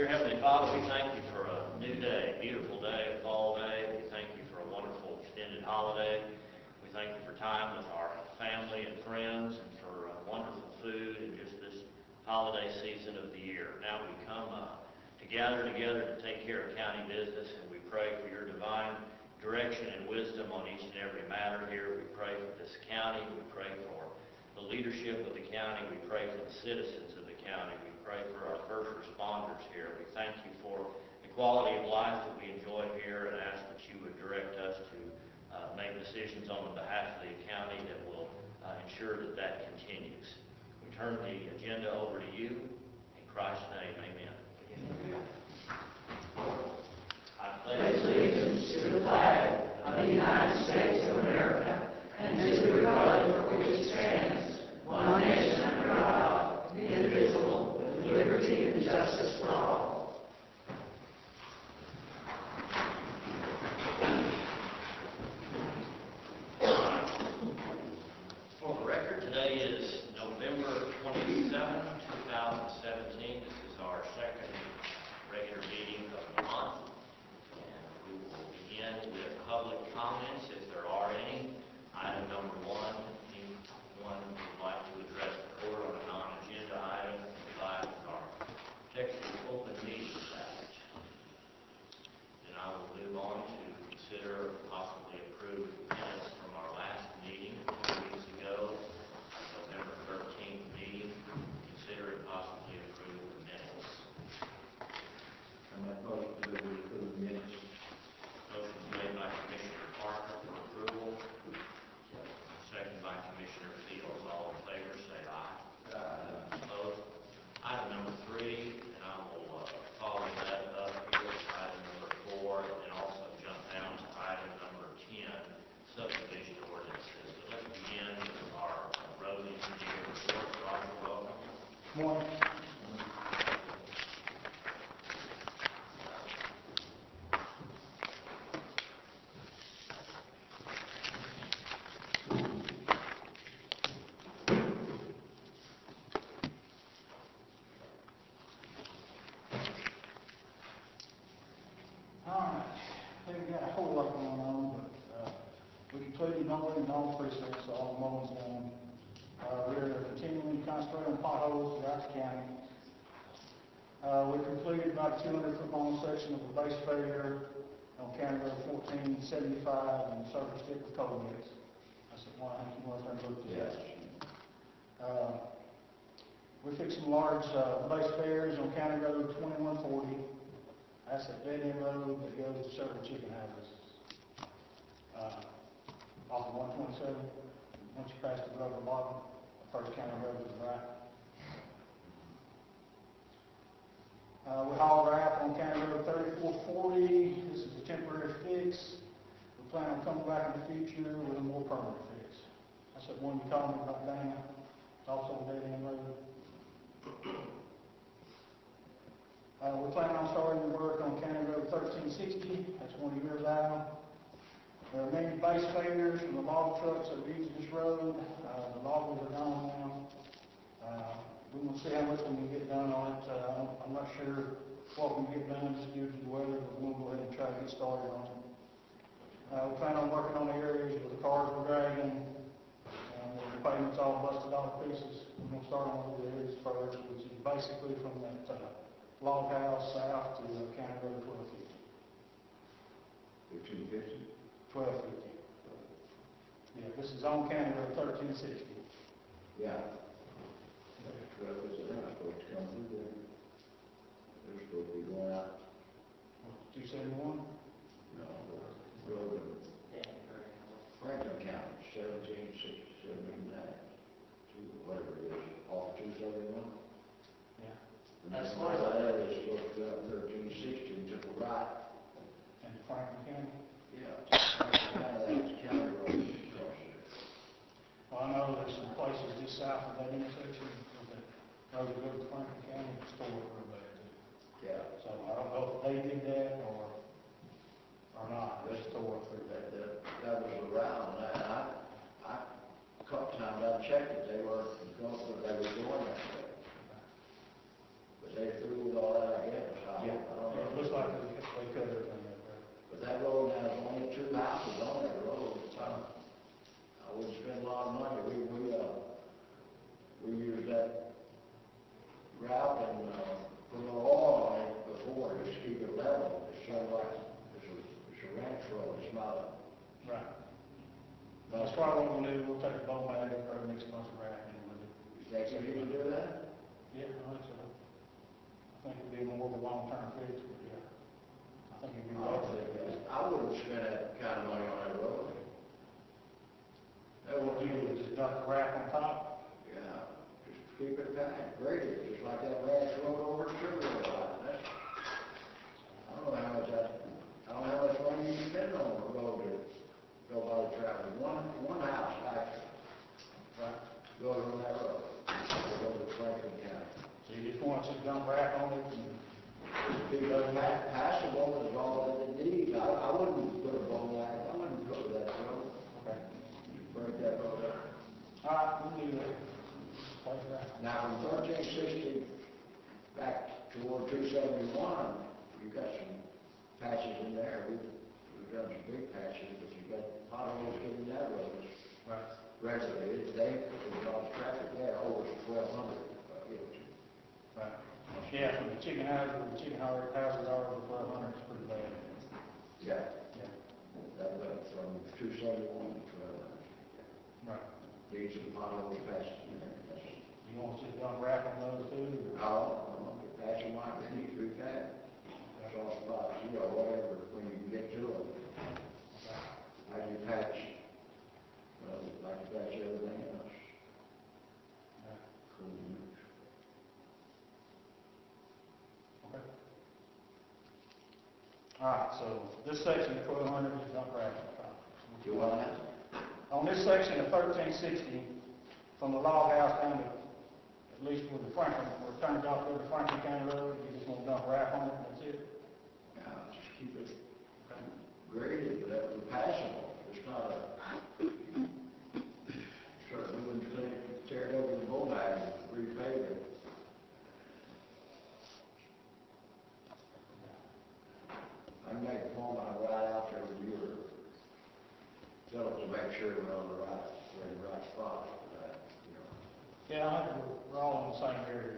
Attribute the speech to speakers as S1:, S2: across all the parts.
S1: Dear Heavenly Father, we thank you for a new day, a beautiful day, a fall day. We thank you for a wonderful extended holiday. We thank you for time with our family and friends and for wonderful food and just this holiday season of the year. Now we come to gather together to take care of county business, and we pray for your divine direction and wisdom on each and every matter here. We pray for this county. We pray for the leadership of the county. We pray for the citizens of the county. We pray for our first responders here. We thank you for the quality of life that we enjoy here and ask that you would direct us to make decisions on the behalf of the county that will ensure that that continues. We turn the agenda over to you. In Christ's name, amen. I pledge
S2: allegiance to the flag of the United States of America and to the republic for which it stands, one nation under God, indivisible, with liberty and justice for all.
S1: For the record, today is November 27, 2017. This is our second regular meeting of the month. And we will begin with public comments, if there are any. Item number one, anyone would like to address the board on a non-agenda item in light of our Texas Open Meetings Act. Then I will move on to consider possibly approve minutes from our last meeting 2 weeks ago, November 13th meeting. Consider it possibly approve the minutes.
S3: I make motion to approve the minutes.
S1: Motion is made by Commissioner Parker for approval. Second by Commissioner Fields. All in favor say aye.
S3: Aye.
S1: Opposed? Item number 3, and I will follow that up here with item number 4, and also jump down to item number 10, subdivision ordinances. But let's begin with our road engineer report. Roger, welcome.
S4: Morning. Alright, I think we got a whole lot going on, but we completed mowing in all precincts, so all the mowing's done. We're continuing to concentrate on potholes throughout the county. We completed about a 200-foot long section of the base failure on County Road 1475 and surface tip of Colgate. That's the one I think you want to look at.
S3: Yes.
S4: We fixed some large base failures on County Road 2140. That's a dead-end road that goes to several chicken houses. Off of 127, once you pass the rubber bottom, the first county road to the right. We hauled wrap on County Road 3440. This is a temporary fix. We plan on coming back in the future with a more permanent fix. That's the one you called me about down. It's also a dead-end road. We plan on starting the work on County Road 1360. That's one of yours out. There are many base failures from the log trucks that use this road. The loggers are gone now. We will see how much we can get done on it. I'm not sure what we can get done just due to the weather, but we'll go ahead and try to get started on it. We plan on working on the areas where the cars were dragging, the pavement's all busted off pieces. We're going to start on the areas first, which is basically from that log house south to County Road 1250.
S3: 1550?
S4: 1250. Yeah, this is on County Road 1360.
S3: Yeah. Well, it's not supposed to come through there. They're supposed to be going out.
S4: 271?
S3: No, the road in Franklin County, 1769, to whatever it is, off 271.
S4: Yeah.
S3: That's why that area is supposed to go up 1360 and took a right.
S4: And Franklin County?
S3: Yeah. That's county road across there.
S4: Well, I know there's some places just south of that intersection that road that goes to Franklin County, it's tore up real bad too.
S3: Yeah.
S4: So I don't know if they did that or not, it's tore up pretty bad.
S3: That was around, and I caught time I checked it, they were going that way. But they threw it all out, I guess, I Think you need to do that?
S4: Yeah, I think so. I think it'd be more of a long-term fix, but yeah. I think it'd be
S3: I don't
S4: better.
S3: think that, I wouldn't spend that kind of money on that road. That
S4: What
S3: would
S4: you do is just dump the wrap on top.
S3: yeah, just keep it tight, grade it, just like that last road over to Sugar Hill Line. That's, I don't know how much I don't know how much money you spend on a road to go by the traffic. One house actually,
S4: Right.
S3: goes on that road, go to Franklin County.
S4: So you just want to dump wrap on it and,
S3: Because passable is all that it needs. I wouldn't put a bone line, I wouldn't go to that road,
S4: okay.
S3: break that road up.
S4: All right, we'll do that. Take it out.
S3: Now, from 1360 back toward 271, you've got some patches in there. We've done some big patches, but you've got potholes getting that road.
S4: Right.
S3: Regularly, there's a lot of traffic there, over 1,200.
S4: Right. Yeah, from the chicken houses are over 1,200, it's pretty bad.
S3: Yeah,
S4: Yeah.
S3: that went from 271 to 1,200.
S4: Right.
S3: Need some potholes patches in there. That's-
S4: You want to just dump wrap on those too? or-
S3: No, the patching might be too bad. Soft spots, whatever, when you get to them. How do you patch? Well, like you patch everything else.
S4: Yeah.
S3: Cool.
S4: Okay. All right, so this section of 1,200 is dump wrap on top.
S3: You want that?
S4: On this section of 1360, from the log house down to, at least with the Franklin, where it turns off to the Franklin County Road, you just want to dump wrap on it, and that's it?
S3: Now, just keep it graded, but that was passable. It's not a, start moving things, tear it over the bull bag, repave it. I make a point, I ride out there with you, tell them to make sure we're on the right spot for that,
S4: Yeah, I think we're all in the same area.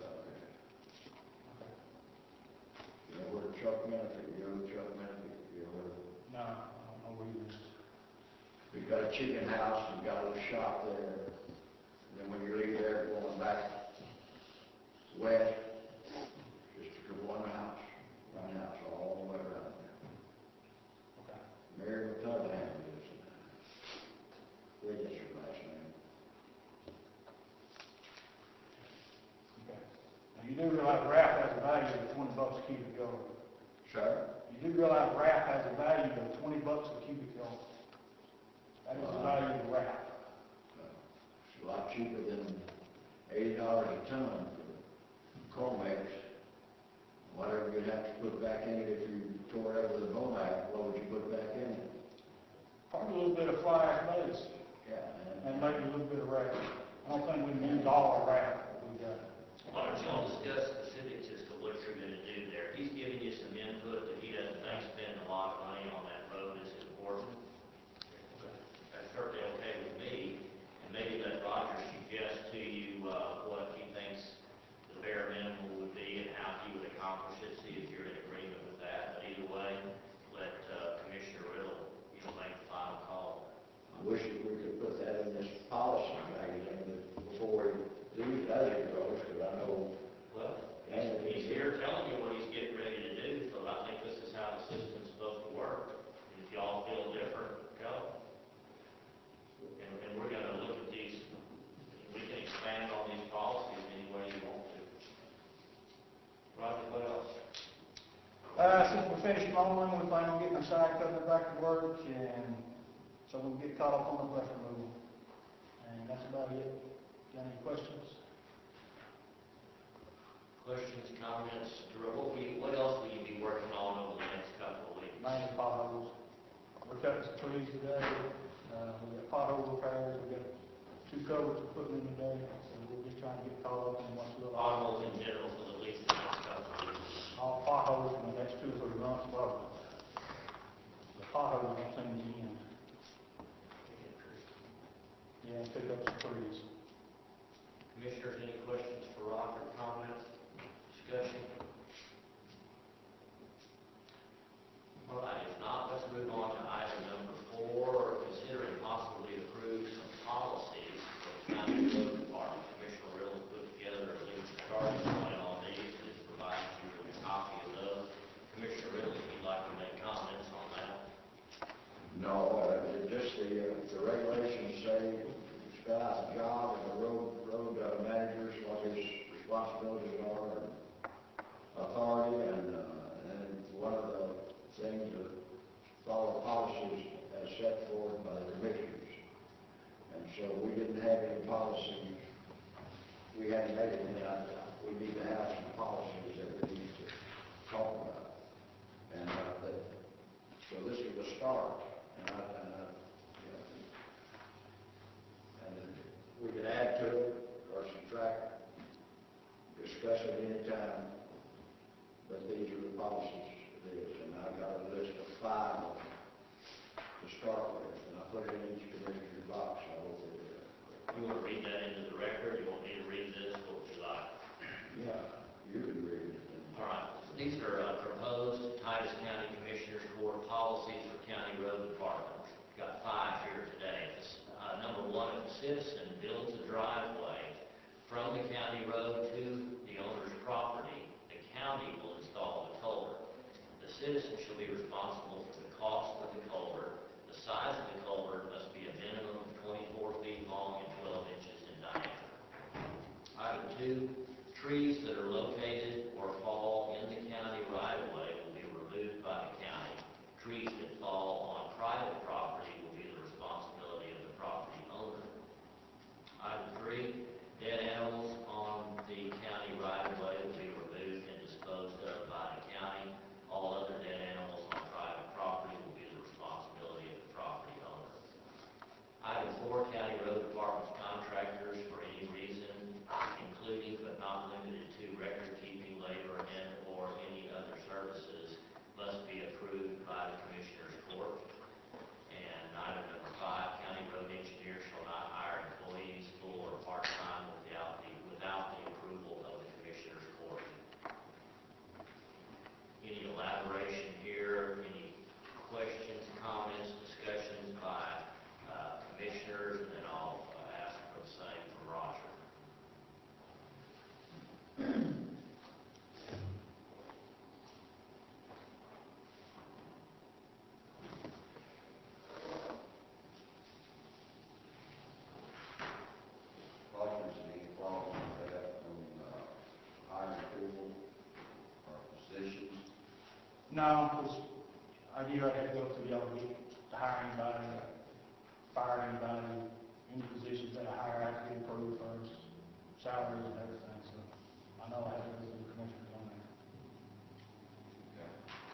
S3: Where Chuck Menifee, Chuck Menifee,
S4: No, I don't know where you is.
S3: we've got a chicken house, we've got a little shop there. And then when you leave there, going back west, just to one house, all the way around there.
S4: Okay.
S3: Mary McCutcheon is, what is her last name?
S4: Okay. Now, you do realize wrap has a value of $20 a cubic yard.
S3: Sir?
S4: You do realize wrap has a value of $20 a cubic yard. That is the value of wrap.
S3: It's a lot cheaper than $80 a ton for corn mix. Whatever you'd have to put back in it if you tore it over the bone back, what would you put back in it?
S4: Probably a little bit of fly ash base,
S3: Yeah,
S4: and maybe a little bit of wrap. I don't think we can use all our wrap that we got.
S1: Why don't y'all discuss specifics as to what you're gonna do there? He's giving you some input that he doesn't think spending a lot of money on that road is important. That's certainly okay with me, and maybe let Roger suggest to you, what he thinks the bare minimum would be and how he would accomplish it, see if you're in agreement with that. But either way, let, Commissioner Riddle, make the final call.
S3: I wish that we could put that in this policy magazine before these days goes, because I know.
S1: Well, he's here telling you what he's getting ready to do, so I think this is how the system's supposed to work. And if y'all feel different, go. And we're gonna look at these, we can expand on these policies any way you want to. Roger, what else?
S4: Since we finished mowing, we plan on getting our side cover back to work, and so we'll get caught up on the brush removal. And that's about it. Got any questions?
S1: Questions, comments, what else will you be working on over the next couple of weeks?
S4: Mainly potholes. We're cutting some trees today. We got pothole repairs. We got 2 covers to put in today, so we're just trying to get caught up on what's little.
S1: Potholes in general for at least the next couple of weeks.
S4: All potholes in the next 2 or 3 months, probably. The potholes don't seem to end. Yeah, and pick up some trees.
S1: Commissioners, any questions for Roger, comments, discussion? All right, if not, let's move on to item number 4, consider and possibly approve some policies for the county road department. Commissioner
S3: spell out the job and the road managers, what his responsibilities are and authority, and one of the things to follow policies as set forth by the commissioners. And so we didn't have any policies, we hadn't made any, we need to have some policies that we need to talk about. And, so this is the start, and we can add to it or subtract, discuss it any time, but these are the policies it is. And I've got a list of 5 to start with, and I put it in each commissioner's box. I hope it is.
S1: You want to read that into the record? You want me to read this? What would you like?
S3: Yeah, you can read it.
S1: All right. These are proposed Titus County Commissioners Court policies for county road departments. Got 5 here today. Number 1, if a citizen builds a driveway from the county road to the owner's property, the county will install the culvert. The citizen shall be responsible for the cost of the culvert. The size of the culvert must be a minimum of 24 feet long and 12 inches in diameter. Item 2, trees that are located or fall in the county right-of-way will be removed by the county. Trees that fall on private property will be the responsibility of the property owner. Item 3, dead animals on the county right-of-way will be removed and disposed of by the county. All other dead animals on private property will be the responsibility of the property owner. Item 4, county road department's contractors for any reason, including but not limited to record-keeping, labor, and/or any other services, must be approved by the Commissioners Court. And item number 5, county road engineer shall not hire employees full or part-time without the approval of the Commissioners Court. Any elaboration here? Any questions, comments, discussions by commissioners? And then I'll ask for the same from Roger.
S5: Rogers, any problem with that from hiring people or positions?
S4: No, because I'd have to go through y'all to hire anybody, fire anybody, any positions that I hire have to be approved first, salaries and everything, so I know I have to go through the commissioners on that.
S5: Okay.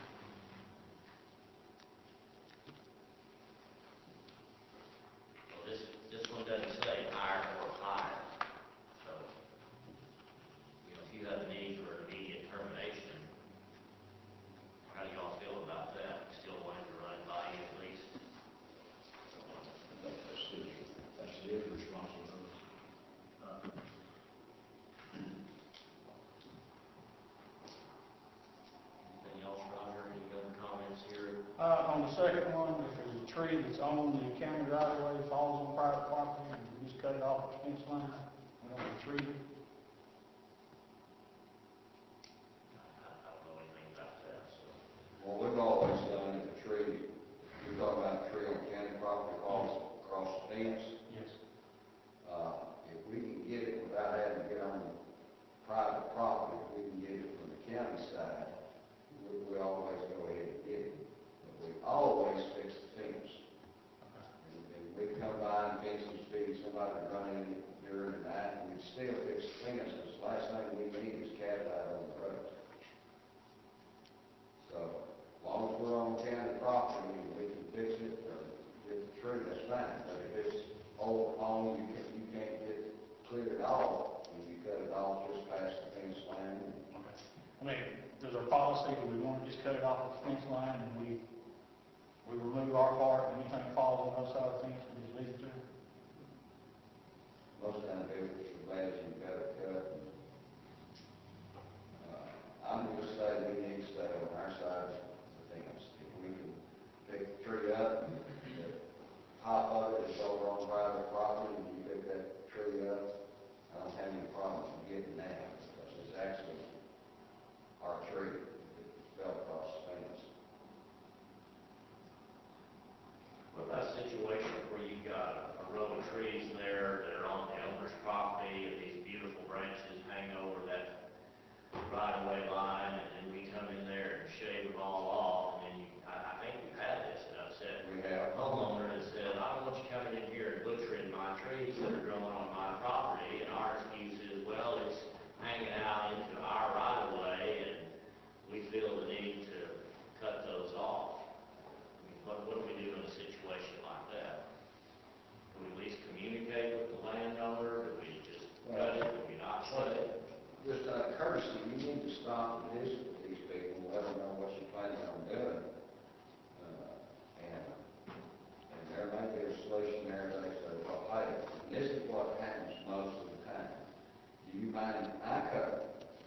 S1: Well, this one doesn't say hire or hire. So, if you have a need for an immediate termination, how do y'all feel about that? Still wanting to run it by you at least?
S3: That's his responsibility.
S1: Anything else, Roger? Any other comments here?
S4: On the second one, if there's a tree that's on the county right of way, falls on private property, and we just cut it off the fence line, we don't treat it.
S1: I don't know anything about that, so.
S5: Well, we've always done if a tree, you're talking about a tree on county property falls across the fence.
S4: Yes.
S5: If we can get it without having to get on private property, if we can get it from the county side, we always go ahead and get it. But we always fix the fence. And we come by and fence some speed, somebody running it during the night, and we still fix the fence, because the last thing we need is cat out on the road. So, as long as we're on county property, and we can fix it, or get the tree, that's fine. But if it's old, long, you can't get it cleared off, and you cut it off just past the fence line.
S4: I mean, there's our policy, that we want to just cut it off at the fence line, and we remove our part, and anything falls on those side of the fence, we just leave it there.
S5: Most times, if it's so bad, you got it cut. I'm just saying we need to stay on our side of the fence. If we can pick the tree up, and the top of it is over on private property, and you pick that tree up, I don't have any problem with getting that, because it's actually our tree that fell across the fence.
S1: What about a situation where you've got a row of trees there right-of-way line, and then we come in there and shave them all off, and then I think we've had this, and I've said,
S5: We have.
S1: homeowner that said, I don't want you coming in here and butchering my trees that are growing on my property, and our excuse is, well, it's hanging out into our right of way, and we feel the need to cut those off. I mean, what do we do in a situation like that? Do we at least communicate with the landowner? Do we just cut it? Do we not cut it?
S5: Just out of courtesy, you need to stop and visit with these people, let them know what you're planning on doing. And there may be a solution there, they say, well, hey, this is what happens most of the time. Do you mind if I cut it?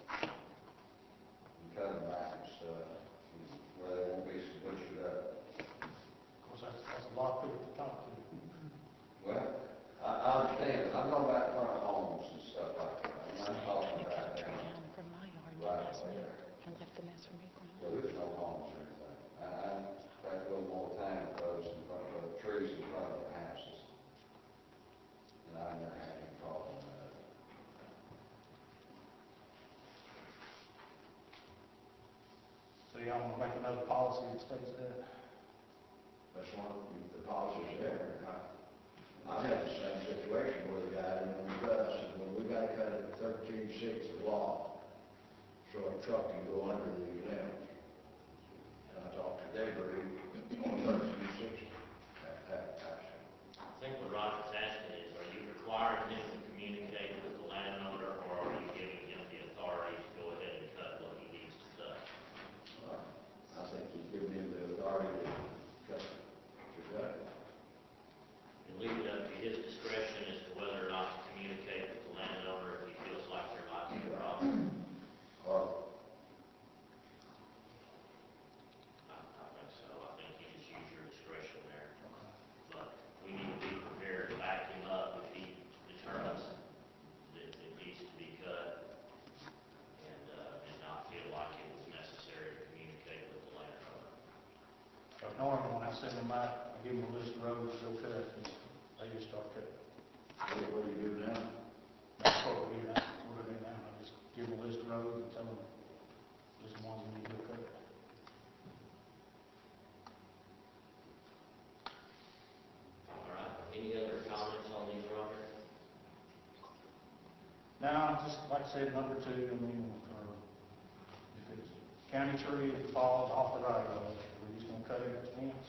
S5: And cut them back and stuff, where there won't be some butchered up.
S4: Of course, that's a lot of people to talk to.
S5: Well, I understand, I'm talking about front of homes and stuff like that, I'm not talking about down
S2: Down from my yard,
S5: right
S2: that's me,
S5: there.
S2: and left the mess for me.
S5: So there's no homes or anything. I take a little more time with those in front of the trees in front of the houses. And I never had any problem with that.
S4: So y'all want to make another policy that states that?
S3: That's one of the policies there. I had the same situation with a guy, and us, and when we gotta cut it to 13/6 of law, so a truck can go under the limbs. And I talked to Deborah on 13/6.
S1: I think what Roger's asking is, are you requiring him to communicate with the landowner, or are you giving him the authority to go ahead and cut what he needs to cut?
S3: I think he's giving him the authority to cut it.
S1: And leave it up to his discretion as to whether or not to communicate with the landowner if he feels like there might be a problem.
S3: Or,
S1: I think so. I think you just use your discretion there. But we need to be prepared to back him up if he determines that it needs to be cut and not feel like it was necessary to communicate with the landowner.
S4: So normally when I send them out, I give them a list of roads to go cut, and they just start cutting.
S3: what do you do now?
S4: That's what we do now, what I do now, I just give them a list of roads and tell them, this is one we need to go cut.
S1: All right. Any other comments on these, Roger?
S4: Now, just like I said, number two, I mean, if it's county tree that falls off the right of way, we're just gonna cut it at the fence.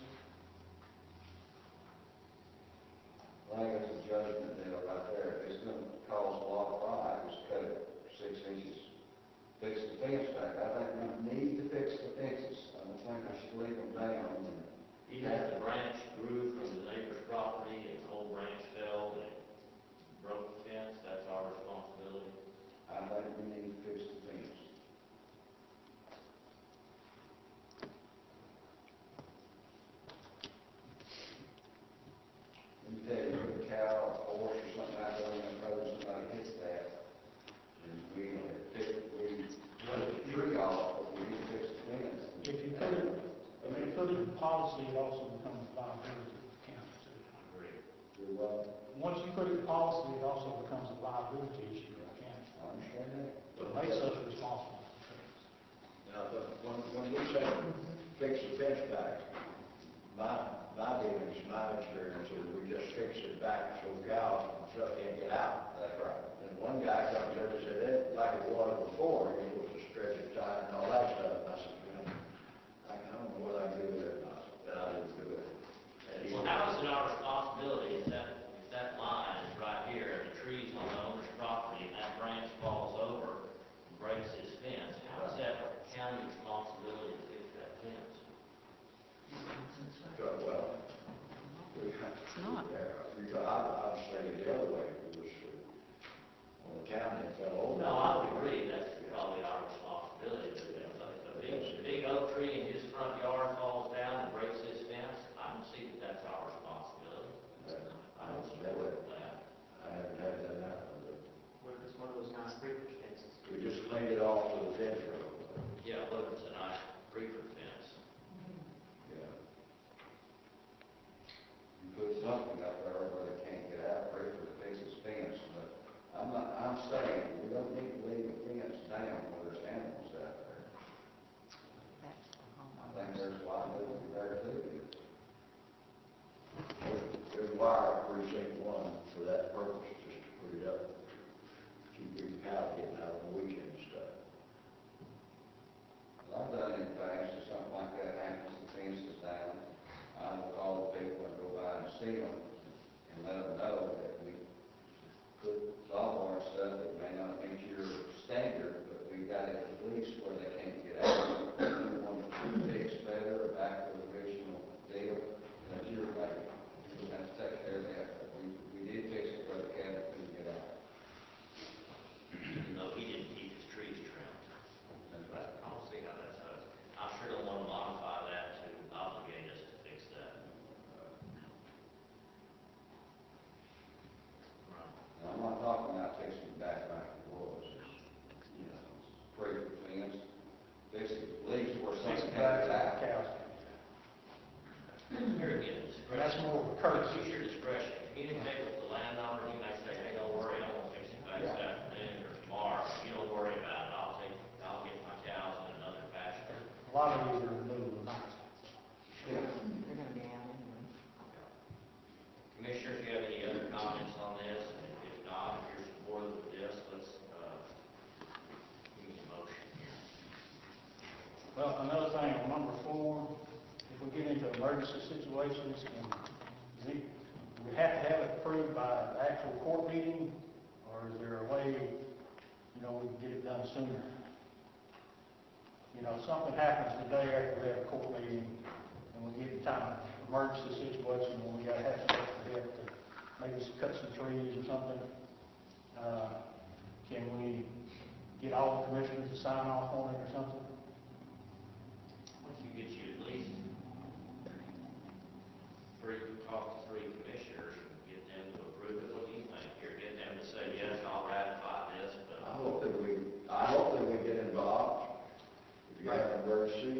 S5: I think it's a judgment deal right there. If it's gonna cause a lot of fire, just cut it 6 inches. Fix the fence back. I think we need to fix the fences. I don't think we should leave them down.
S1: Even if the branch grew from the neighbor's property and the whole branch fell and broke the fence, that's our responsibility.
S5: I think we need to fix the fence. Let me tell you, a cow, or a horse, or something out there on that road, somebody hits that, and we cut the tree off, but we need to fix the fence.
S4: If you put it, I mean, put it in policy, it also becomes liability to the county too.
S1: Agree.
S5: Do what?
S4: Once you put it in policy, it also becomes a liability issue to the county.
S5: I understand that.
S4: It makes us responsible for things.
S3: Now, when we say fix the fence back, my dealings, my experience is we just fix it back so cows and stuff can't get out.
S5: That's right.
S3: And one guy comes up and said, it like it was before, you're supposed to stretch it tight and all that stuff. And I said, well, I don't know what I can do with it. And I said, but I didn't do it. And he
S1: Well, how is it our responsibility if that line is right here, and the tree's on the owner's property, and that branch falls over and breaks his fence? How is that county responsibility to fix that fence?
S3: said, well,
S2: It's not.
S3: I'd say it the other way. It was on the county, it fell over.
S1: No, I would agree, that's probably our responsibility. But if a big oak tree in his front yard falls down and breaks his fence, I don't see that that's our responsibility. I don't support that.
S3: I haven't had that happen, but
S6: What if it's one of those nice creeper fences?
S3: we just cleaned it off to the fence road.
S1: Yeah, look, it's a nice creeper fence.
S3: Yeah.
S5: You put something up there where they can't get out, pray for the fix his fence, but I'm saying, we're town where there's animals out there. I think there's a lot of them there too.
S3: There's wire at precinct one for that purpose, just to put it up. Keep your cow getting out on the weekend and stuff.
S5: I've done it in the past, if something like that happens, the fence is down, I will call the people and go by and see them and let them know that we put lawnmower stuff that may not meet your standard, but we got it at least where they can't get out. We want to fix better or back to the original deal, that's your right. You have to take care of that, but we did fix it where the cattle couldn't get out.
S1: Even though he didn't keep his trees trimmed.
S5: That's right.
S1: I don't see how that's, I sure don't want to modify that to obligate us to fix that. Right.
S5: Now, I'm not talking about fixing it back like it was, you know, break the fence, fix it, at least where
S4: Fix
S5: something
S4: it back
S5: happens
S4: to the
S5: out.
S4: cows.
S1: Here again,
S4: And that's
S1: discretion.
S4: more of a courtesy.
S1: Use your discretion. Communicate with the landowner. He may say, hey, don't worry, I'm gonna fix it back this afternoon or tomorrow. You don't worry about it. I'll get my cows in another pasture.
S4: A lot of these are new and nice.
S2: They're gonna be out anyway.
S1: Commissioners, you have any other comments on this? And if not, if you're supportive of this, let's, give me a motion here.
S4: Well, another thing, on number 4, if we get into emergency situations, we have to have it approved by the actual court meeting, or is there a way, you know, we can get it done sooner? You know, something happens the day after we have a court meeting, and we get in time, emergency situation, when we gotta have some extra help to maybe cut some trees or something. Can we get all the commissioners to sign off on it or something?
S1: Once you get you at least talk to 3 commissioners and get them to approve it, what do you think? Here, get them to say, yes, I'll ratify this, but
S3: I hope that we get involved. If you have an emergency,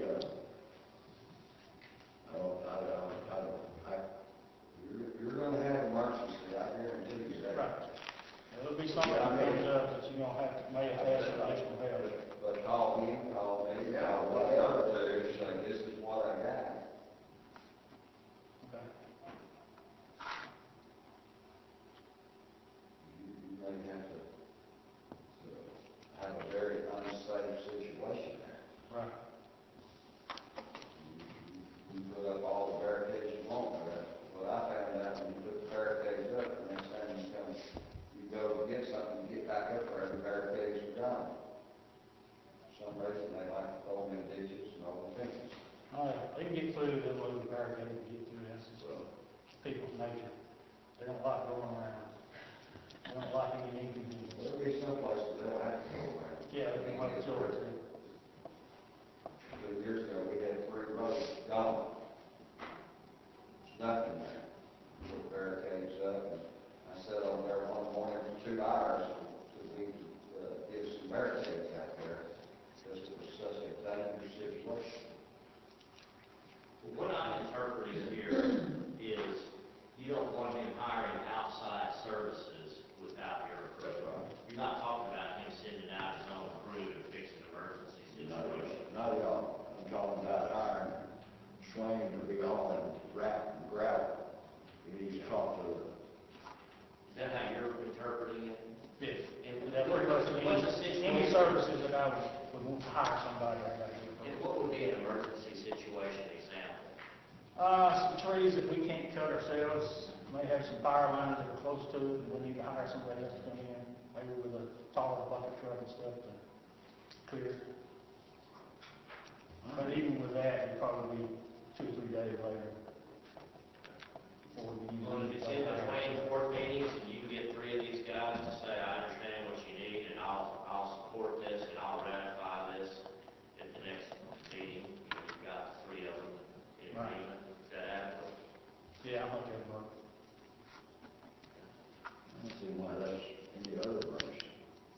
S5: You're gonna have emergency, I guarantee you that.
S4: Right. There'll be something that comes up that you're gonna have to, may have to ask for additional help.
S5: But call him, call me,
S3: Yeah,
S5: call what the other two, say, this is what I got.
S4: Okay.
S5: You may have to have a very unsafe situation there.
S4: Right.
S5: You put up all the barricades you want, but what I found out, when you put the barricades up, the next time you go to get something, you get back up there, the barricades are gone. For some reason, they like to throw them in ditches and over fences.
S4: All right, they can get through, they'll move the barricade and get through, that's just people's nature. They don't like going around. They don't like any inconvenience.
S5: There'll be some places they'll have to go around.
S4: Yeah, they don't like the choice.
S5: 2 years ago, we had 3 roads gone. Nothing there. Put the barricades up, and I sat over there one morning for 2 hours to get some barricades out there, because it was such a dangerous situation.
S1: what I'm interpreting here is you don't want him hiring outside services without your approval. You're not talking about him sending out his own crew to fix an emergency situation.
S3: not at all. I'm talking about iron, swing to be on and wrap and gravel. You need to talk to them.
S1: Is that how you're interpreting it?
S4: Yes.
S1: And
S4: That pretty much,
S1: what's the
S4: any
S1: situation?
S4: services that I would want to hire somebody, I gotta get
S1: And
S4: approved.
S1: what would be an emergency situation example?
S4: Some trees that we can't cut ourselves, may have some fire lines that are close to it, and we need to hire somebody else to come in, maybe with a taller bucket truck and stuff to clear. But even with that, it'd probably be 2 or 3 days later. Before we can
S1: Well, if it's in between board meetings, and you can get 3 of these guys to say, I understand what you need, and I'll support this, and I'll ratify this at the next meeting, you've got 3 of them in
S4: Right.
S1: agreement, is that adequate?
S4: Yeah, I think that'd work.
S3: I don't see why that's any other emergency.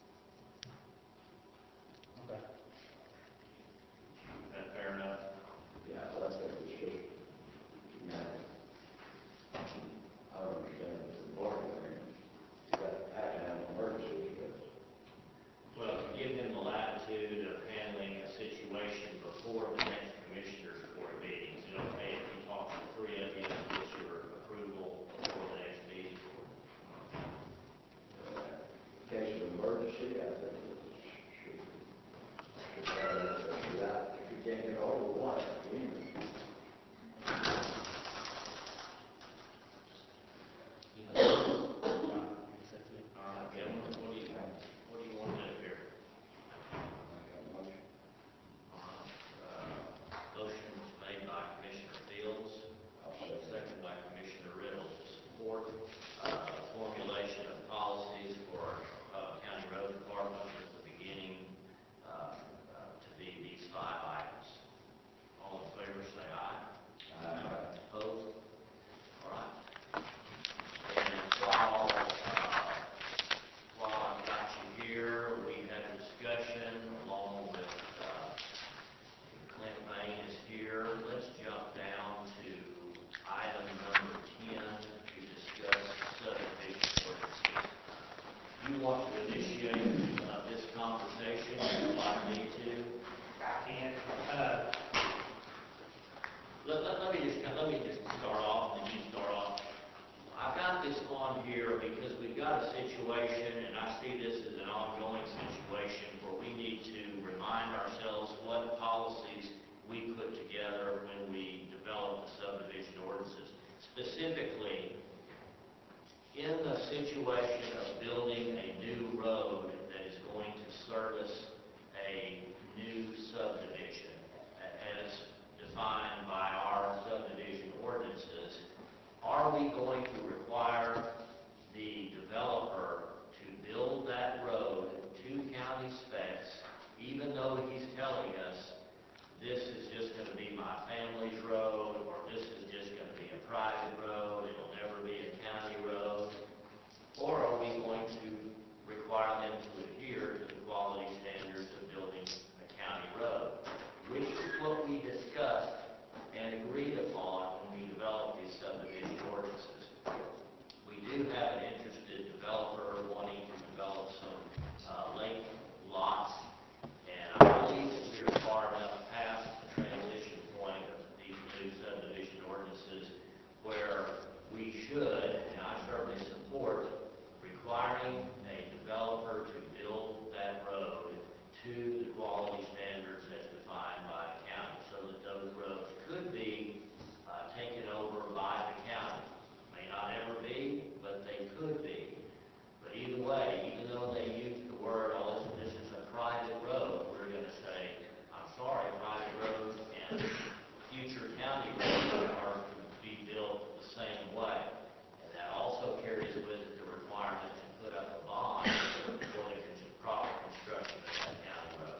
S4: Okay.
S1: Is that fair enough?
S3: Yeah, well, that's just, you know, I don't understand the board thing. You got to have an emergency, because
S1: Well, give him the latitude situation of building a new road that is going to service a new subdivision, as defined by our subdivision ordinances, are we going to require the developer to build that road to county specs, even though he's telling us this is just going to be my family's road, or this is just going to be a private road, it'll never be a county road? Or are we going to require them to adhere to the quality standards of building a county road? Which is what we discussed and agreed upon when we developed these subdivision ordinances. We do have an interested developer wanting to develop some lake lots, and I believe that we are far enough past the transition point of these new subdivision ordinances where we should, and I certainly support, requiring a developer to build that road to the quality standards as defined by the county, so that those roads could be taken over by the county. May not ever be, but they could be. But either way, even though they use the word, oh, this is a private road, we're going to say, I'm sorry, private roads and future county roads are to be built the same way. And that also carries with it the requirement to put up a bond for the proper construction of that county road.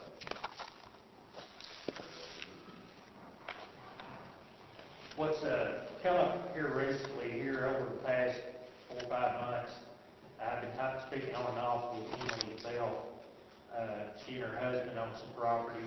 S7: What's come up here recently, here over the past 4 or 5 months, I've been speaking on and off with Emily Bell. She and her husband own some property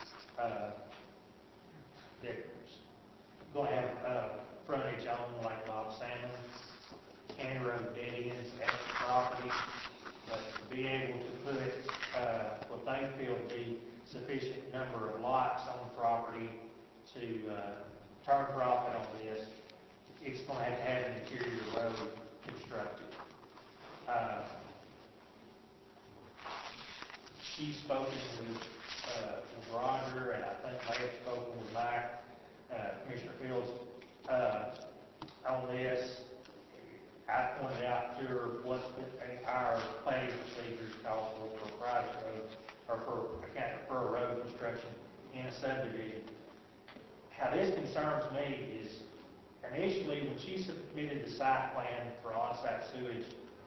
S7: that's going to have frontage on like Bob Salmon, County Road dead ends at the property, but to be able to put what they feel to be sufficient number of lots on the property to turn profit on this, it's going to have an interior road constructed. She's spoken with Roger, and I think may have spoken with Mike, Commissioner Fields, on this. I pointed out to her what our planning procedures call for a private road, or for a road construction in a subdivision. How this concerns me is, initially, when she submitted the site plan for on-site sewage,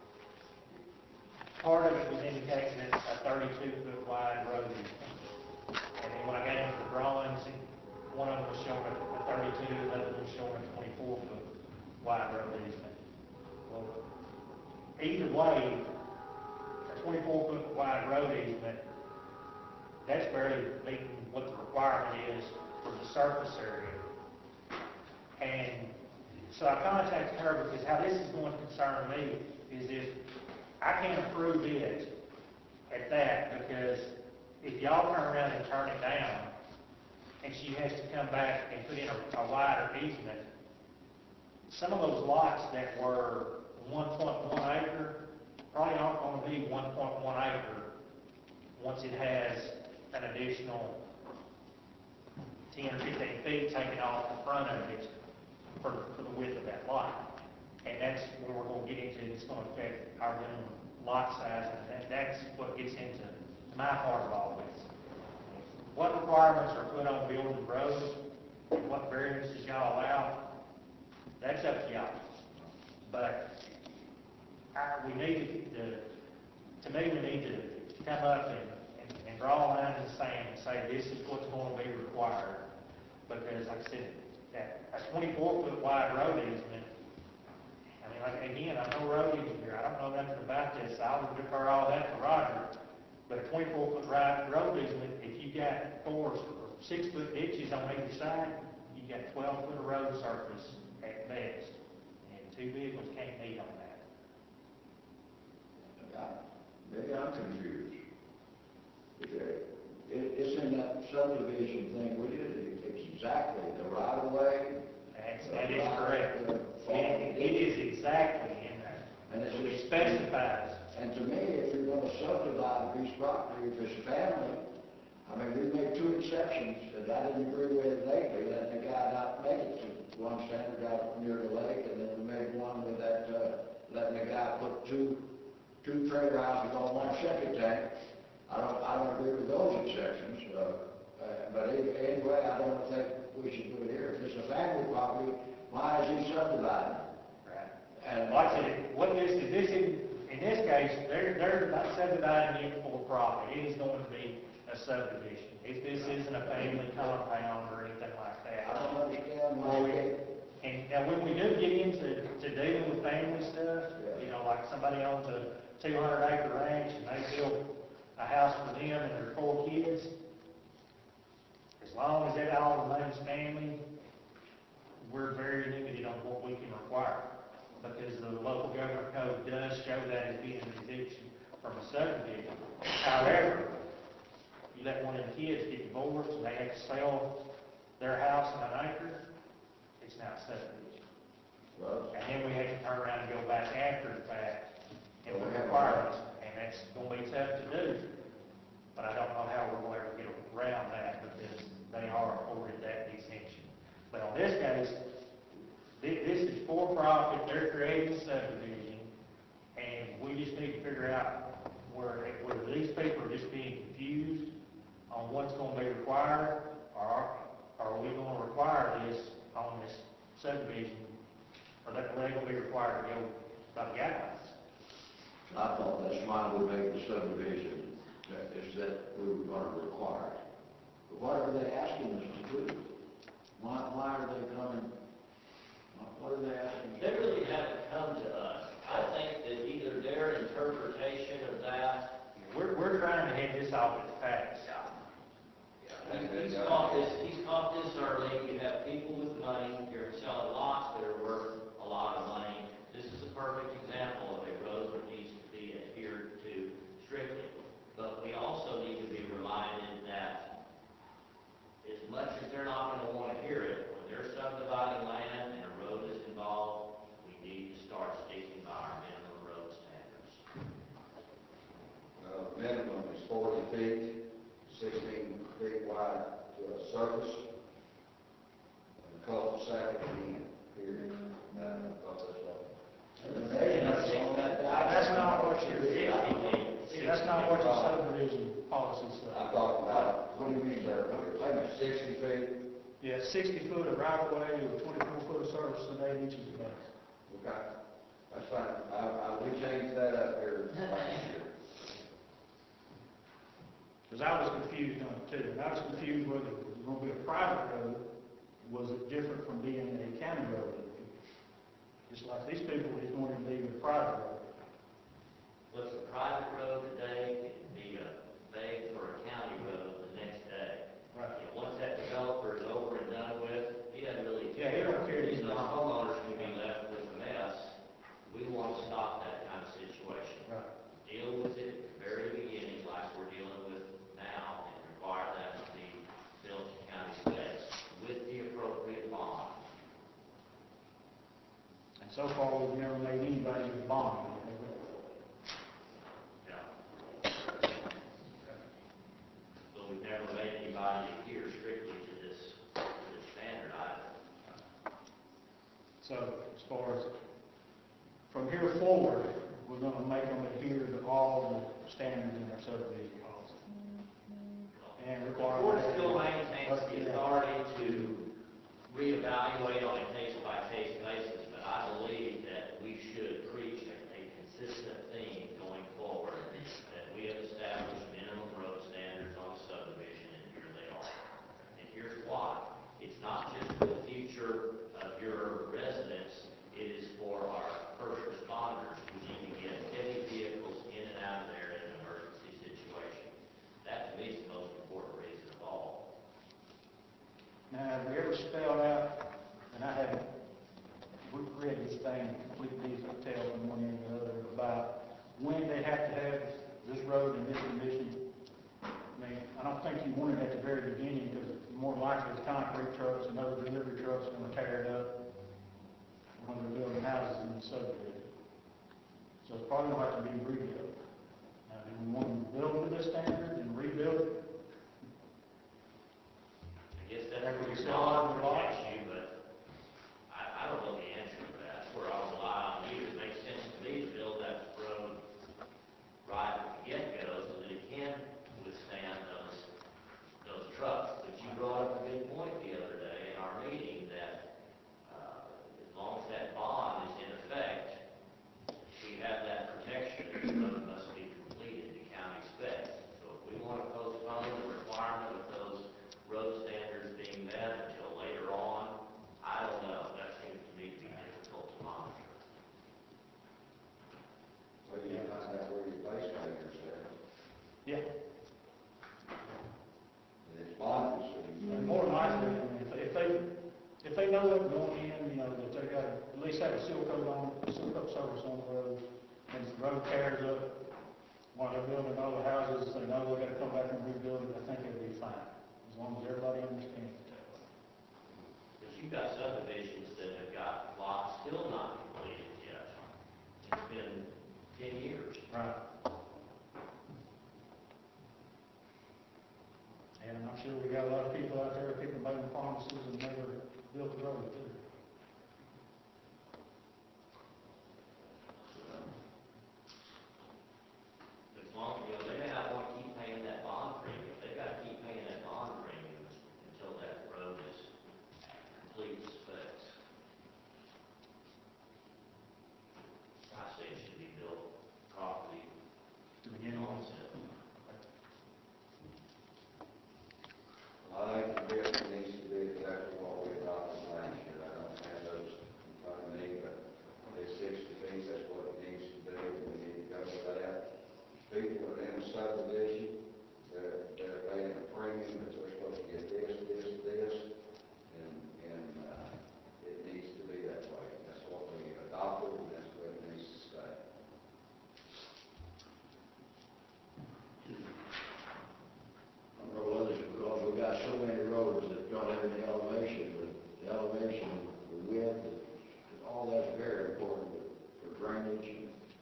S7: part of it was indicating that a 32-foot wide road is. And then when I got into the drawings, one of them was showing a 32, the other one was showing a 24-foot wide road easement. Well, either way, a 24-foot wide road easement, that's barely meeting what the requirement is for the surface area. And so I contacted her because how this is going to concern me is if I can't approve it at that, because if y'all turn around and turn it down, and she has to come back and put in a wider easement, some of those lots that were 1.1 acre probably aren't going to be 1.1 acre once it has an additional 10 or 15 feet taken off the front of it for the width of that lot. And that's where we're going to get into. It's going to affect our minimum lot size, and that's what gets into my part of all this. What requirements are put on building roads, and what variances y'all allow, that's up to y'all. But we need to me, we need to come up and draw a line in the sand and say this is what's going to be required. Because, like I said, a 24-foot wide road easement, I mean, like, again, I'm no road engineer. I don't know nothing about this. So I would defer all that to Roger. But a 24-foot road easement, if you got 4 or 6 foot ditches on either side, you got 12 foot of road surface at best. And 2 vehicles can't meet on that.
S3: Maybe I'm confused. It's in that subdivision thing we did, it's exactly the right of way.
S7: That is correct. It is exactly in there.
S3: And
S7: It specifies.
S3: And to me, if you're going to subdivide a piece of property, if it's family, I mean, we made 2 exceptions that I didn't agree with lately, that the guy not make it to one standard out near the lake, and then we made one with that letting the guy put two trailer houses on one septic tank. I don't agree with those exceptions, but anyway, I don't think we should do it here. If it's a family property, why is he subdividing? And
S7: Like I said, what this is, in this case, they're not subdividing it for profit. It is going to be a subdivision. This isn't a family compound or anything like
S3: I
S7: that.
S3: don't understand why
S7: And when we do get into dealing with family stuff, you know, like somebody owns a 200-acre ranch and they build a house for them and their 4 kids, as long as it all remains family, we're very limited on what we can require. Because the local government code does show that as being an eviction from a subdivision. However, you let one of the kids get divorced and they have to sell their house in an acre, it's not subdivision.
S3: well,
S7: And then we have to turn around and go back after the fact and require it, and that's gonna be tough to do. But I don't know how we're going to ever get around that because they are afforded that exemption. But on this case, this is for profit, they're creating a subdivision, and we just need to figure out whether these people are just being confused on what's gonna be required, or are we gonna require this on this subdivision, or that they're gonna be required to go by the guidelines.
S3: I thought that's why we made the subdivision, that we were gonna require it. But what are they asking us to do? Why are they coming, what are they asking?
S1: They really haven't come to us. I think that either their interpretation of that,
S7: We're trying to head this off at the pass.
S1: he's caught this early. You have people with money, you're selling lots that are worth a lot of money. This is a perfect example of a road that needs to be adhered to strictly. But we also need to be reminded that as much as they're not going to want to hear it, when they're subdividing land and a road is involved, we need to start sticking by our minimum road standards.
S5: Minimum is 40 feet, 16 feet wide to a surface, and a cul-de-sac at the end, period. That's
S4: That's not what your, that's not what your subdivision policy
S5: I'm
S4: says.
S5: talking about, what do you mean, sir? 60 feet?
S4: Yeah, 60 foot of right of way with 24 foot of surface and 8 inches of base.
S5: Okay, that's fine. We changed that up here last year.
S4: Because I was confused on it too. And I was confused whether it was going to be a private road, was it different from being a county road? Just like these people, it's going to be a private road.
S1: What's a private road today can be vague for a county road the next day.
S4: Right.
S1: You know, once that developer is over and done with, he doesn't really
S4: Yeah, he don't care.
S1: These homeowners can be left with a mess. We want to stop that kind of situation.
S4: Right.
S1: Deal with it at the very beginning, like we're dealing with now, and require that to be built to county specs with the appropriate bond.
S4: And so far, we've never made anybody a bond.
S1: Yeah. But we've never made anybody adhere strictly to this standard either.
S4: So as far as, from here forward, we're going to make them adhere to all the standards in our subdivision policy. And
S1: The
S4: require.
S1: board still maintains the authority to reevaluate on a case-by-case basis, but I believe that we should preach a consistent theme going forward, that we have established minimum road standards on subdivision, and here they are. And here's why. It's not just for the future of your residents, it is for our first responders who need to get heavy vehicles in and out of there in an emergency situation. That, to me, is the most important reason of all.
S4: Now, have we ever spelled out, and I haven't read this thing in complete detail from one end to the other, about when they have to have this road in this condition? I mean, I don't think you want it at the very beginning, because more likely it's concrete trucks and other delivery trucks are going to tear it up when they're building houses in the subdivision. So it's probably going to have to be rebuilt. Now, do we want to build to this standard and rebuild it?
S1: I guess that's
S4: That
S1: where
S4: would
S1: your
S4: sell out
S1: bond
S4: the lot.
S1: protects you, but I don't know the answer to that. That's where I'll rely on you. It makes sense to me
S4: they know that going in, you know, that they got, at least have a seal coat service on the road, and if the road tears up, while they're building other houses, they know they gotta come back and rebuild it, I think it'll be fine, as long as everybody understands it that way.
S1: But you've got subdivisions that have got lots still not completed yet. It's been 10 years.
S4: Right. And I'm sure we got a lot of people out there, people making promises and never built the road too.
S1: As long, you know, they may not want to keep paying that bond premium, they've got to keep paying that bond premium until that road is complete specs. I say it should be built properly
S4: To begin with.
S1: onset.
S5: I think the bill needs to be exactly what we adopted last year. I don't have those in front of me, but it's 60 feet, that's what it needs to be. We need to go with that. People are in a subdivision, they're paying a premium, but they're supposed to get this, and it needs to be that way. That's what we adopted, and that's what it needs to stay.
S3: I don't know whether it's because we got so many roads that don't have any elevation, but the elevation, the width, all that's very important for drainage.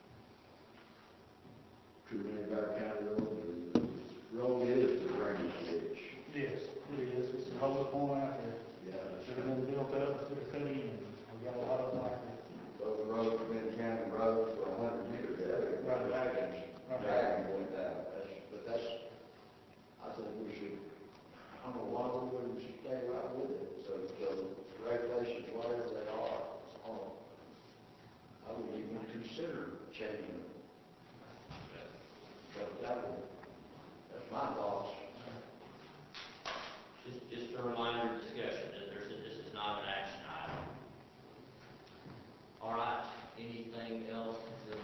S3: Too many Bear County roads, the road is the drainage ditch.
S4: Yes, it is, it's the lowest point out there.
S3: Yeah,
S4: Should have been built up, should have cut in, we got a lot of them like that.
S5: Those roads have been county roads for 100 years.
S4: Right.
S5: Dragons went down.
S3: But that's, I think we should, I don't know why we wouldn't stay right with it. So regulations, whatever they are, I would even consider changing them. But that's my thoughts.
S1: Just a reminder, discussion, that this is not an action item. All right, anything else?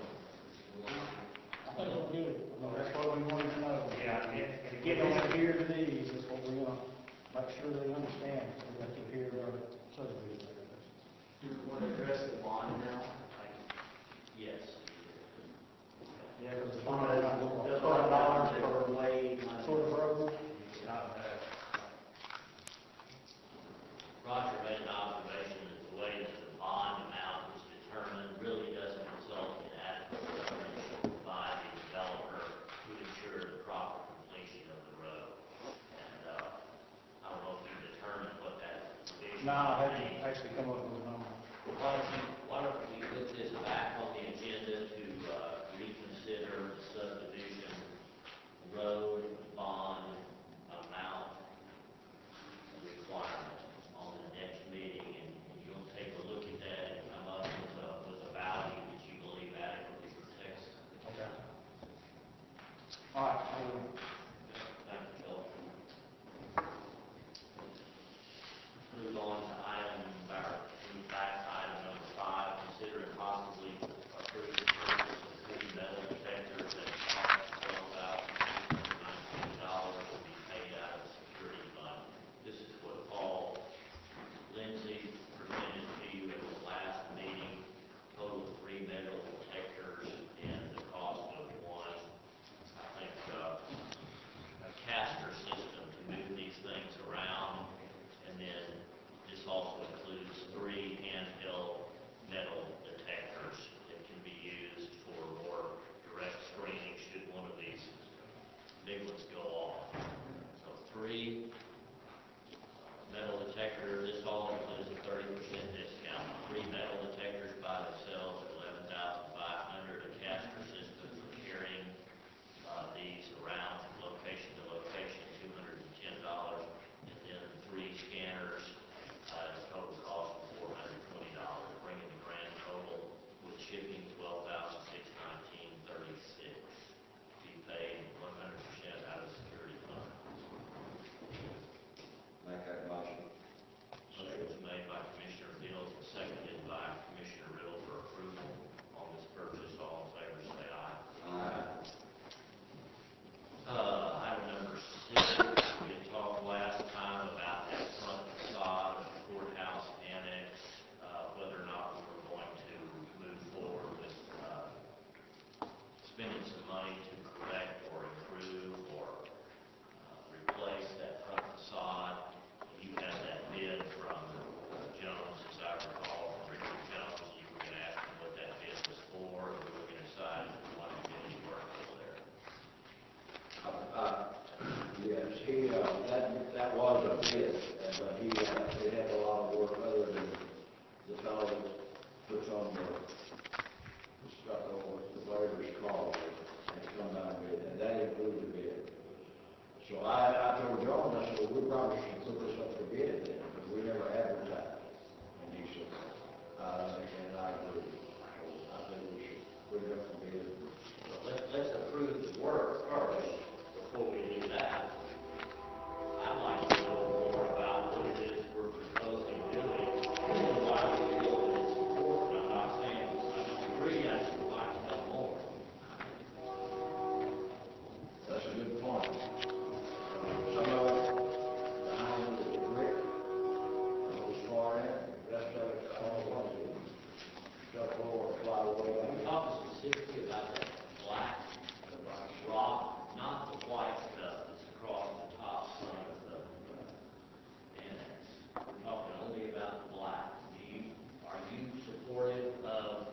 S4: I think we're good, I mean, that's what we wanted to know.
S7: Yeah, and
S4: Get
S7: again,
S4: them to hear to these, is what we're gonna make sure they understand, so we have to hear our subdivision regulations.
S6: Do you want to address the bond now?
S1: Yes.
S4: Yeah, because
S6: That's $1 per blade.
S4: sort of road.
S1: Roger made an observation that the way that the bond amount is determined really doesn't result in adequate coverage by the developer to ensure the proper completion of the road. And, I don't know if you determined what that provision.
S4: No, I haven't actually come up with a number.
S1: Why don't we put this back on the agenda to reconsider the subdivision road bond amount requirement on the next meeting, and you'll take a look at that and come up with a value that you believe adequately protects.
S4: Okay. All right, I will.
S1: Thank you, Phil. Move on to item number 5, consider and possibly approve the purchase of 3 metal detectors at a cost of $12,619 to be paid out of the security fund. This is what Paul Lindsay presented to you at the last meeting, total of 3 metal detectors and the cost of one, I think, a caster system to move these things around, and then this also includes 3 handheld metal detectors that can be used for more direct screening should one of these big ones go off. So 3 metal detectors, this all includes a 30% discount. 3 metal detectors by themselves are $11,500, a caster system for carrying these around from location to location, $210, and then 3 scanners, total cost of $420, bringing the grand total with shipping $12,619.36, to be paid 100% out of the security fund.
S5: Make that motion.
S1: Motion was made by Commissioner Fields and seconded by
S3: was a bid, but he had a lot of work other than the fellow that puts on the stuff over, whatever it's called, and come down with it, and that included the bid. So I told John, I said, well, we probably should put this up for bid then, because we never advertised. And he said, and I agree. So I think we should put it up for bid.
S1: Well, let's approve the work first, before we do that. I'd like to know more about what it is we're proposing doing, and why we feel that it's important. I'm not saying, I agree, I just would like to know more.
S3: That's a good point. Some of it, behind the brick, goes far in, the rest of it, all ones that stuff over, fly away.
S1: I'm talking specifically about that black rock, not the white stuff that's across the top front of the annex. We're talking only about the black. Are you supportive of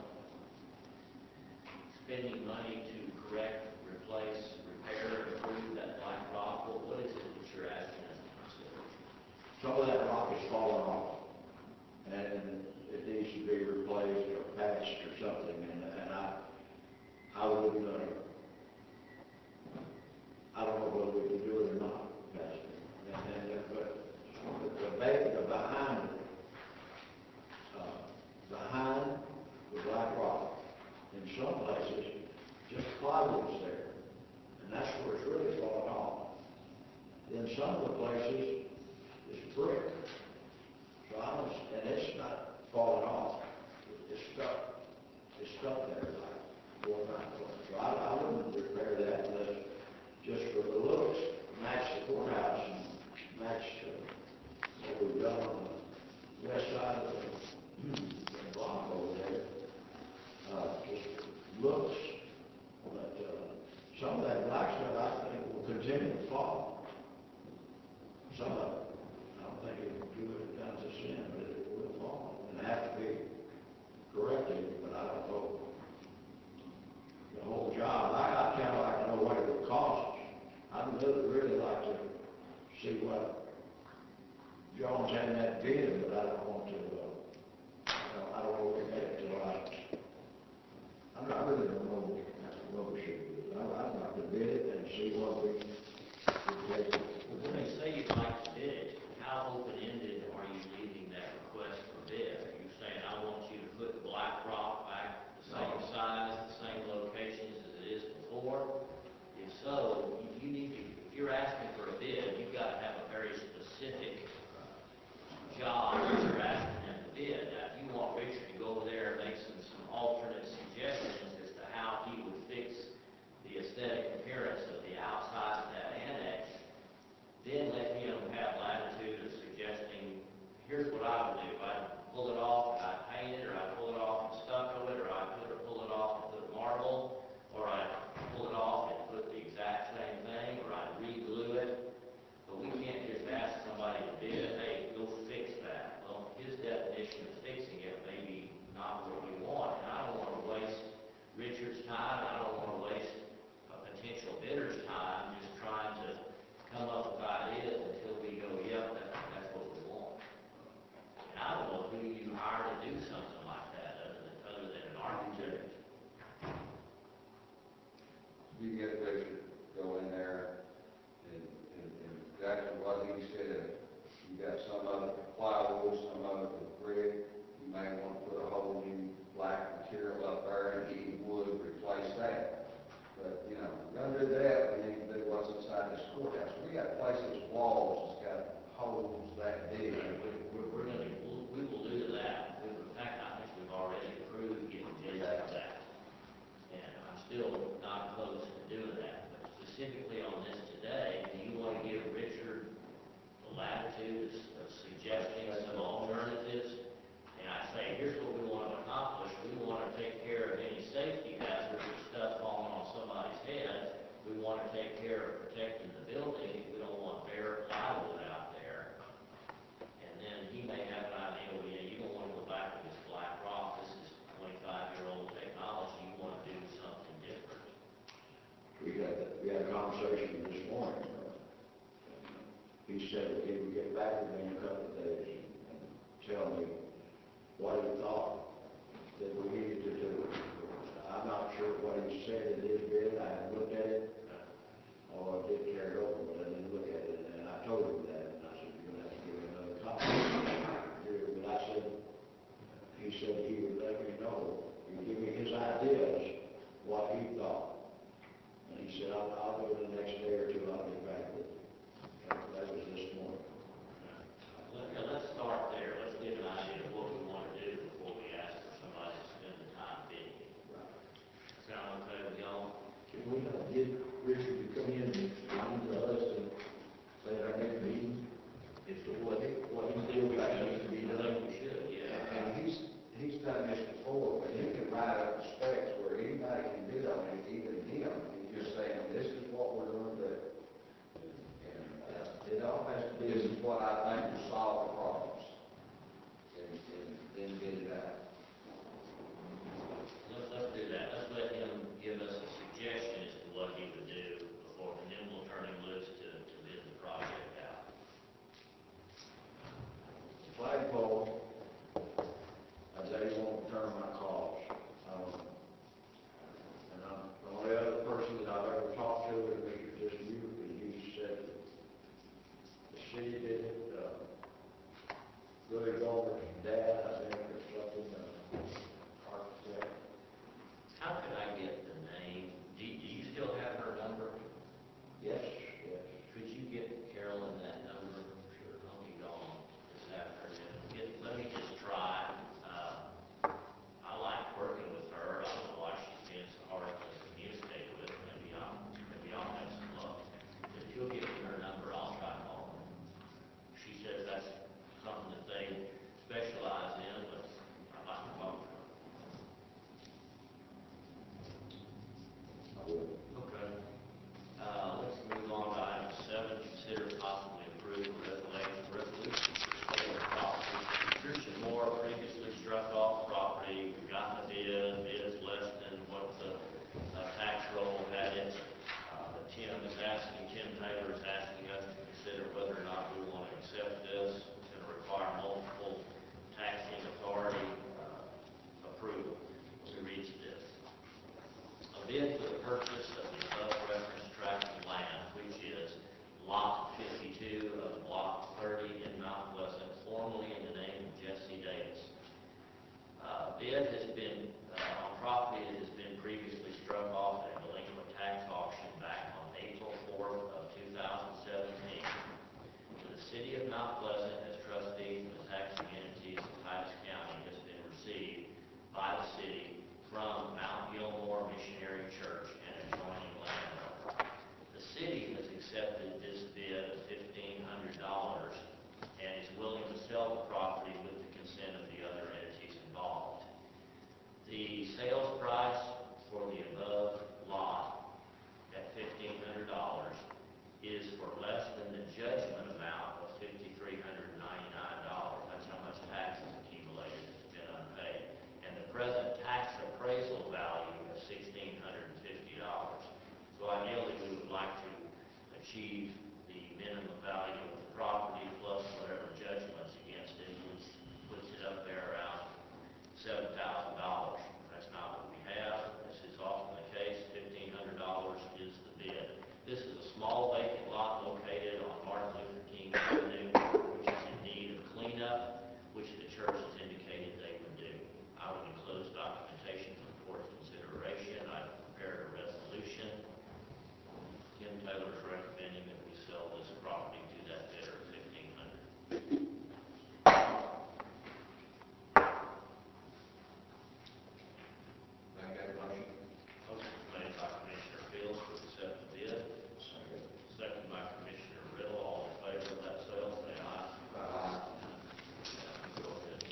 S1: spending money to correct, replace, repair, improve that black rock? What is it that you're asking us to consider?
S3: Some of that rock is falling off, and it needs to be replaced or patched or something, and I would, I don't know whether we can do it or not, patch it. But the behind the black rock, in some places, just plywood's there, and that's where it's really falling off. In some of the places, it's brick. So I don't, and it's not falling off, it's stuck there like going around. So I wouldn't repair that unless, just for the looks, match the courthouse and match what we've done on the west side of the block over there. Just looks, but some of that black stuff I think will continue to fall. Some of it, I don't think it will do it down to sin, but it will fall and have to be corrected, but I don't know the whole job. I kind of like to know what it would cost. I'd really like to see what John's had in that bid, but I don't want to, I don't know what it till I really don't know what we should do. I'd like to bid it and see what we take.
S1: When they say you'd like to bid it, how open-ended are you leaving that request for bid? Are you saying, I want you to put the black rock back the same size, the same locations as it is before? If so, you need to, if you're asking for a bid, you've got to have a very specific job that you're asking them to bid. Now, if you want Richard to go over there and make some alternate suggestions as to how he would fix the aesthetic appearance of the outside of that annex, then let him have latitude of suggesting, here's what I would do. I'd pull it off and I'd paint it, or I'd pull it off and stucco it, or I'd pull it off and put marble, or I'd pull it off and put the exact same thing, or I'd re-glue it. But we can't just ask somebody to bid, hey, go fix that. Well, his definition of fixing it may be not what we want, and I don't want to waste Richard's time, I don't want to waste a potential bidder's time just trying to come up with ideas until we go, yep, that's what we want. And I don't know who you hire to do something like that other than an architect.
S5: You get Richard, go in there, and exactly what he said. You got some of it with plywood, some of it with brick. You may want to put a whole new black material up there, and he would replace that. But, you know, we're going to do that, we need to do what's inside this courthouse. We got places, walls that's got holes that big.
S1: We will do that. In fact, I think we've already approved getting bids for that. And I'm still not opposed to doing that. But specifically on this today, do you want to give Richard the latitude of suggesting some alternatives? And I say, here's what we want to accomplish. We want to take care of any safety hazards or stuff falling on somebody's head. We want to take care of protecting the building. We don't want bare plywood out there. And then he may
S3: he said that he would get back with me in a couple of days and tell me what he thought that we needed to do. I'm not sure what he said in his bid, I haven't looked at it, or I did carry it over, but I didn't look at it, and I told him that, and I said, you're gonna have to give me another copy. But I said, he said he would let me know, he'd give me his ideas, what he thought. And he said, I'll go the next day or two, I'll get back with you. That was this morning.
S1: Let's start there, let's get an idea of what we want to do before we ask for somebody to spend the time bidding. Sound okay with y'all?
S3: Can we get Richard to come in and explain to us and say at our next meeting as to what he feels like needs to be
S1: I
S3: done?
S1: think we should, yeah.
S5: And he's done this before, but he can write up the specs where anybody can bid on it, even him. He's just saying, this is what we're going to do. And
S3: It all has to be,
S5: this is what I think will solve the problems. And then bid it out.
S1: Let's do that, let's let him give us a suggestion as to what he would do before, and then we'll turn him loose to bid the project out.
S3: flagpole, I tell you, won't return my calls. And the only other person that I've ever talked to is just you, because you said that the city did it, Billy Goldberg's dad, I think, or something, architect.
S1: How could I get the name, do you still have her number?
S3: Yes, yes.
S1: Could you get Carolyn that number? Sure. I'll be gone this afternoon. Let me just try. I like working with her. I don't know why she's being so hard to communicate with. Maybe I'll have some luck. If you'll give me her number, I'll try to call her. She says that's something that they specialize in, but I'd like to talk to her.
S3: I will.
S1: Okay. Let's move on to item 7, consider possibly approving resolution for sale of property. Christian Moore previously struck off property, we got the bid is less than what the tax roll had it. Tim Taylor is asking us to consider whether or not we want to accept this. It's going to require multiple taxing authority approval. Let me read you this. A bid for the purchase of the above referenced tract of land, which is Lot 52 of Block 30 in Mount Pleasant, formerly in the name of Jesse Davis. Bid has been on property that has been previously struck off at a delinquent tax auction back on April 4th of 2017. The city of Mount Pleasant, as trustees of the taxing entities of Titus County, has been received by the city from Mount Gilmore Missionary Church and adjoining landowner. The city has accepted this bid of $1,500 and is willing to sell the property with the consent of the other entities involved. The sales price for the above lot at $1,500 is for less than the judgment amount of $5,399. That's how much tax is accumulated that's been unpaid. And the present tax appraisal value of $1,650. So ideally, we would like to achieve the minimum value of the property plus whatever judgments against it, which puts it up there around $7,000. That's not what we have. This is often the case. $1,500 is the bid. This is a small vacant lot located on Martin Luther King Avenue, which is in need of cleanup, which the church has indicated they would do. I would enclose documentation for court consideration. I prepared a resolution. Tim Taylor is recommending that we sell this property to that bidder at $1,500.
S5: Make that motion.
S1: Motion made by Commissioner Fields to accept the bid. Second by Commissioner Riddle. All in favor of that sale, say aye. Go ahead.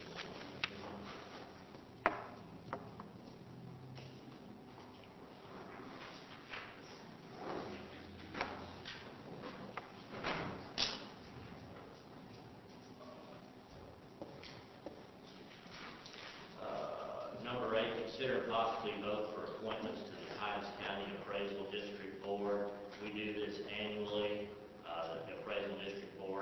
S1: Number 8, consider possibly vote for appointments to the Titus County Appraisal District Board. We do this annually. The Appraisal District Board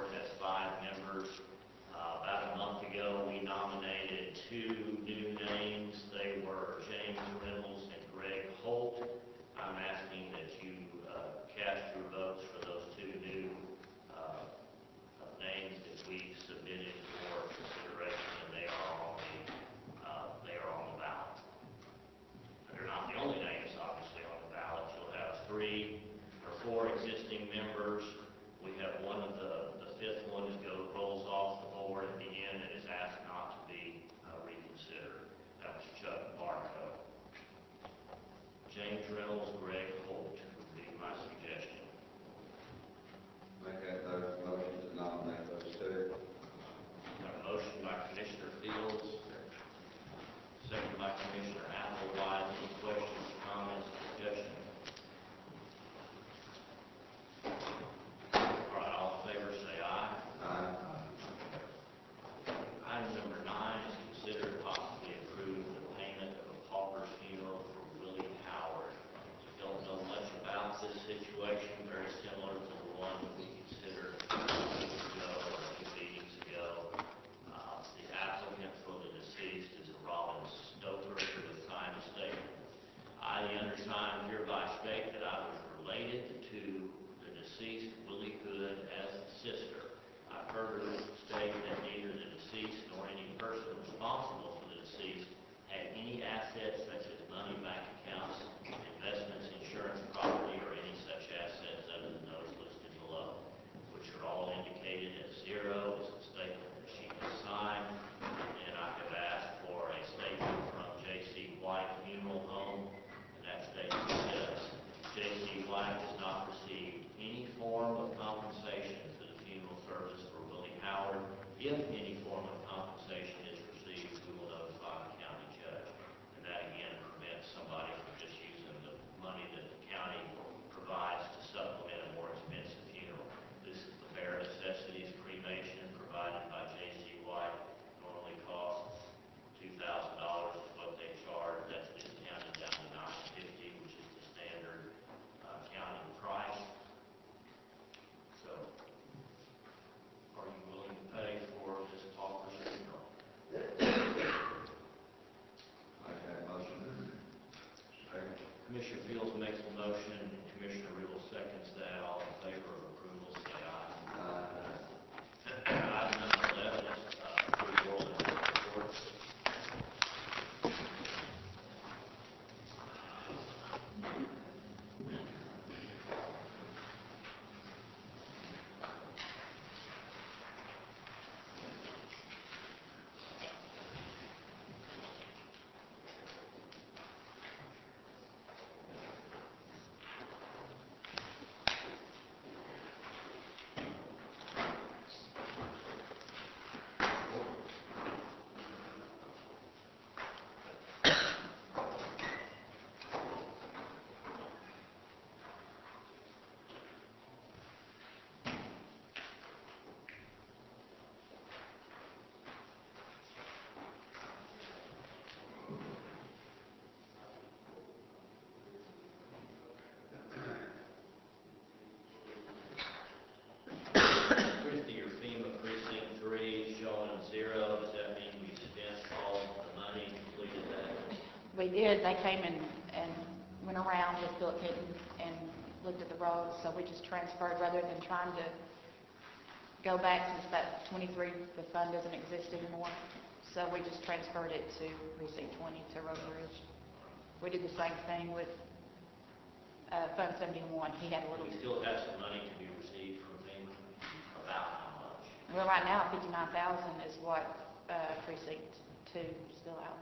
S1: further state that neither the deceased nor any person responsible for the deceased had any assets such as money, bank accounts, investments, insurance, property, or any such assets other than those listed below, which are all indicated as zero as the statement that she has signed. And I have asked for a statement from J.C. White Funeral Home, and that statement says, J.C. White has not received any form of compensation for the funeral service for Willie Howard. If any form of compensation is received, we will notify the county judge. And that again prevents somebody from just using the money that the county provides to supplement a more expensive funeral. This is the bare necessities cremation provided by J.C. White. Normally costs $2,000 is what they charge. That's discounted down to $950, which is the standard county price. So, are you willing to pay for this talker's funeral?
S5: Make that motion. Second.
S1: Commissioner Fields makes the motion, Commissioner Riddle seconds that. All in favor of approval, say aye. Item number 11 is approval of the report. Christie, your FEMA precinct 3 is showing 0. Does that mean we spent all the money, completed that?
S2: We did, they came and went around with Philip Hinton and looked at the roads, so we just transferred rather than trying to go back since that 23, the fund doesn't exist anymore. So we just transferred it to precinct 20 to Road and Bridge. We did the same thing with Fund 71. He had a little,
S1: We still have some money to be received from FEMA. About how much?
S2: well, right now, 59,000 is what precinct 2 is still out.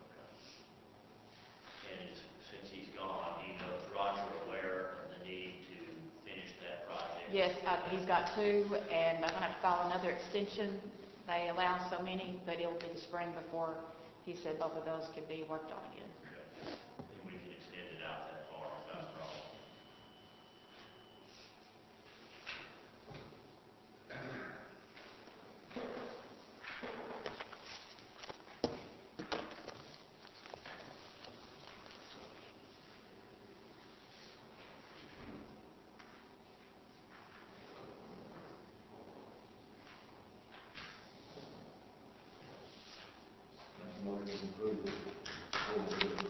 S1: And since he's gone, he knows Roger aware of the need to finish that project?
S2: Yes, he's got 2, and I'm gonna have to file another extension. They allow so many, but it'll be the spring before he said both of those could be worked on again.
S1: Okay. And we can extend it out that far without a problem.
S3: Motion approved.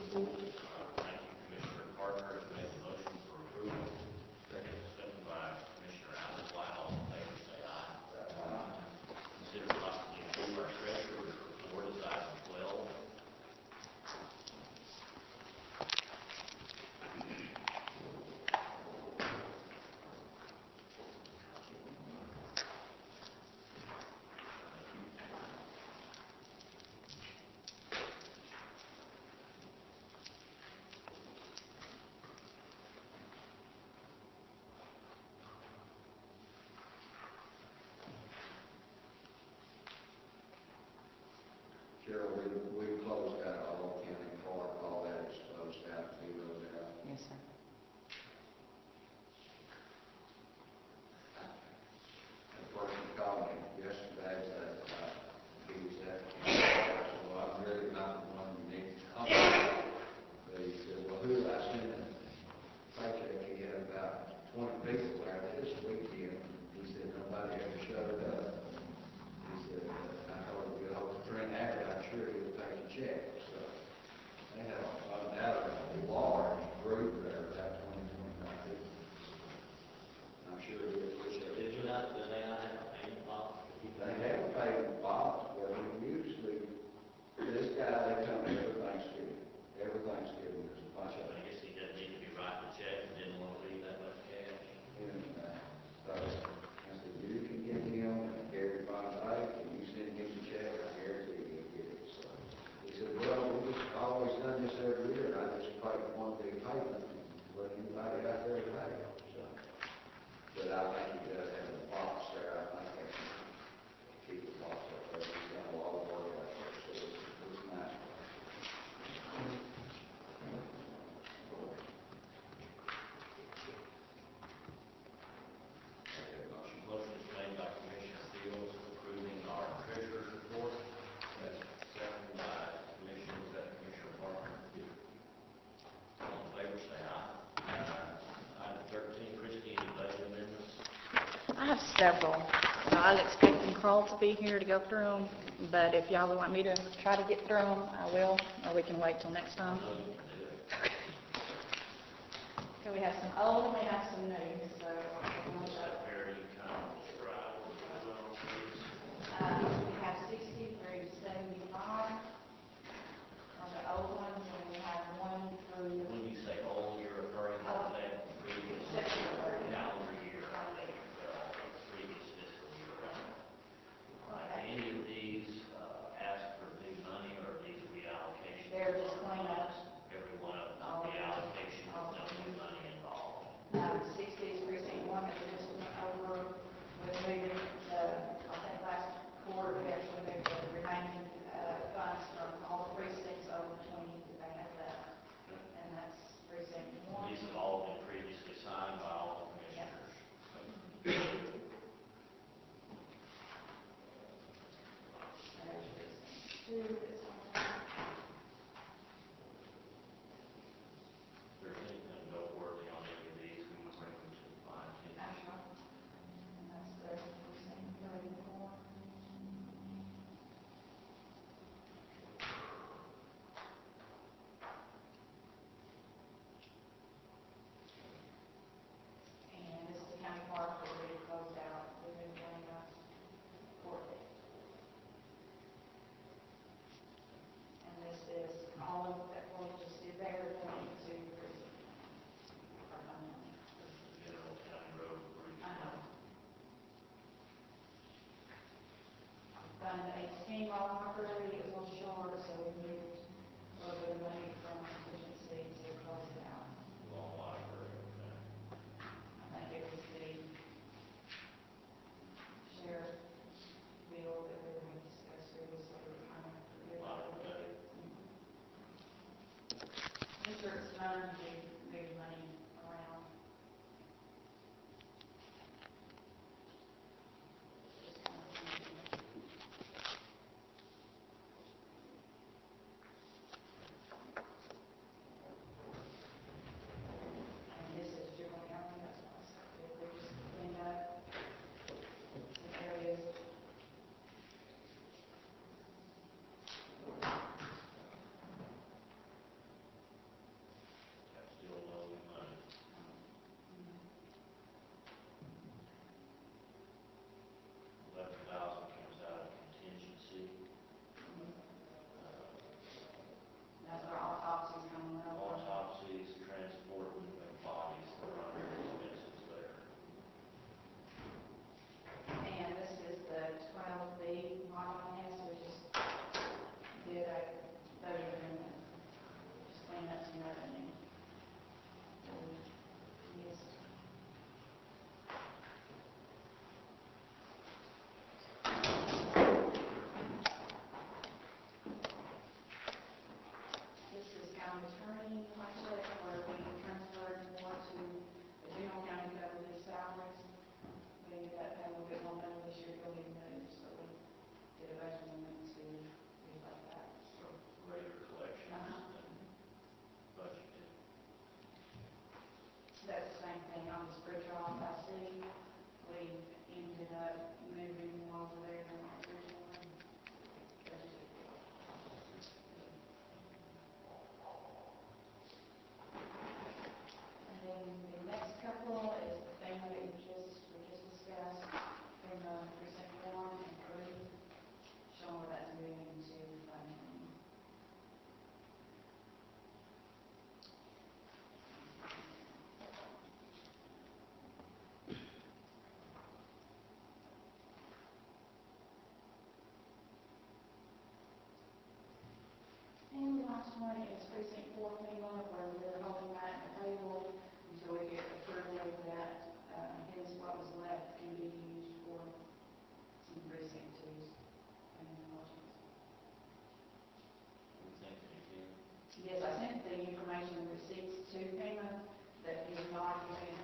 S8: I have several. I was expecting Carl to be here to go through them, but if y'all would want me to try to get through them, I will, or we can wait till next time. Okay. So we have some old and we have some new, so I'm gonna show.
S1: Mary, you kind of describe what you're doing, please.
S8: We have 60 through 75 are the old ones, and we have 1 through
S1: When you say old, you're referring to that previous calendar year, previous fiscal year, right? Any of these ask for new money, or these reallocations?
S8: They're just cleanups.
S1: Every one of them, reallocation with no new money involved.
S8: 60 is precinct 1 that we just went over with moving the, I think last quarter, we actually moved the remaining funds from all the precincts over 20 that they have left. And that's precinct 1.
S1: These have all been previously signed by all the commissioners.
S8: There's precinct 2 that's on there.
S1: If there's anything noteworthy on any of these, we can bring them to my attention.
S8: And that's the precinct 3 and 4. And this is the county park where we closed out, we've been doing court. And this is all of that we just did there, going to prison.
S1: General County Road Bridge.
S8: Fund 18, law library, it was a little short, so we moved a little bit of money from contingency to close it out.
S1: Law library, okay.
S8: I think it was the sheriff bill that we were discussing previously, we were trying to get out of it. Insurance fund, we moved money around. Just kind of and this is general county, that's what I said, we just cleaned up some areas.
S1: That's still no new money. 11,000 comes out of contingency.
S8: That's our autopsies coming up.
S1: Autopsies, transport, and bodies, the primary expenses there.
S8: And this is the 12B model test, we just did a vote agreement, just clean up some revenue. Yes. This is county attorney project where we transferred more to the general county cover these salaries. We ended up having a little bit more money this year to go ahead and move, so we did a budget amendment to reflect that.
S1: So greater collections than budgeted.
S8: That's the same thing on the spiritual off I see. We ended up moving more over there than what we originally budgeted for. And then the next couple is the thing that we just discussed from precinct 1 and 3, showing where that's moving to funding. And the last one is precinct 4 FEMA, where we're holding back the table until we get approval that his what was left can be used for some precinct 2's and motions.
S1: We think they can.
S8: Yes, I sent the information receipts to FEMA that he was not using